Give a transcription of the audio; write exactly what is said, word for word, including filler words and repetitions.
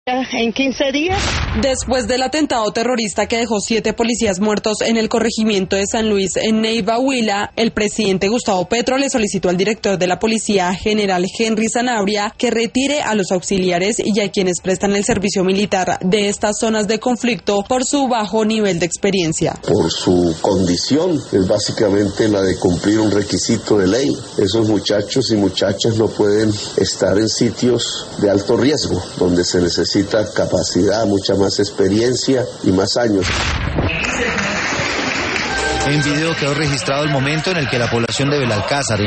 En quince días. Después del atentado terrorista que dejó siete policías muertos en el corregimiento de San Luis, en Neiva, Huila, el presidente Gustavo Petro le solicitó al director de la Policía, general Henry Sanabria, que retire a los auxiliares y a quienes prestan el servicio militar de estas zonas de conflicto por su bajo nivel de experiencia. Por su condición, es básicamente la de cumplir un requisito de ley. Esos muchachos y muchachas no pueden estar en sitios de alto riesgo, donde se necesita necesita capacidad, mucha más experiencia y más años. En video quedó registrado el momento en el que la población de Belalcázar